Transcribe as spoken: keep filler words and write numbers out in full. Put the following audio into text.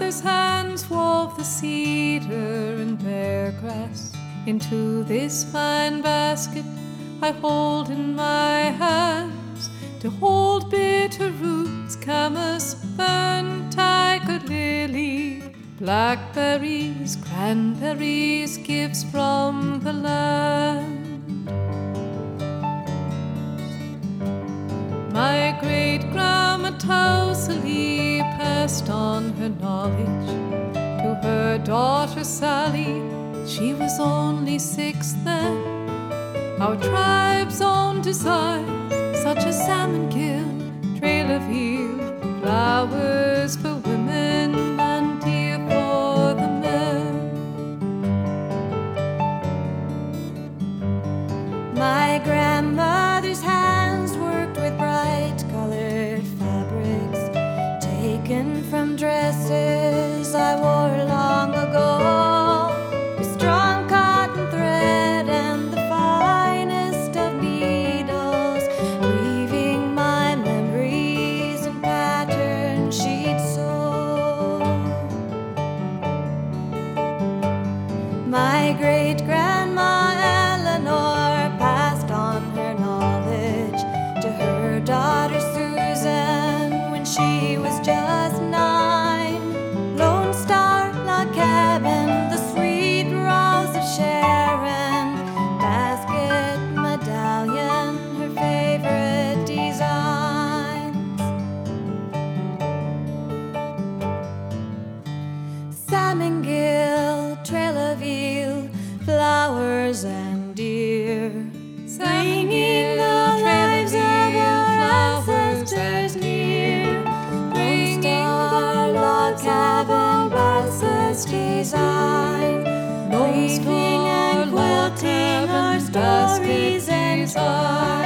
father's hands wove the cedar and bear grass into this fine basket I hold in my hands, to hold bitter roots, camas, fern, tiger lily, blackberries, cranberries, gifts from the land. My great-grandma Towsley passed on her knowledge to her daughter Sally. She was only six then. Our tribe's own designs, such as salmon gill, trail of eel, flowers for women and deer for the men. My grandmother's hands worked with bright colored fabrics, taken from dresses I wore long ago, with strong cotton thread and the finest of needles, weaving my memories in patterns she'd sew. My great-grandma Eleanor passed on her knowledge to her daughter Susan when she was just nine. Lone Star Log Cabin, the sweet rose of Sharon, basket, medallion, her favorite designs. Salmon gill, trail of eel, flowers and deer, bringing the lives of our ancestors near. Lone Star Log Cabin, Bass's design, weaving and quilting our stories and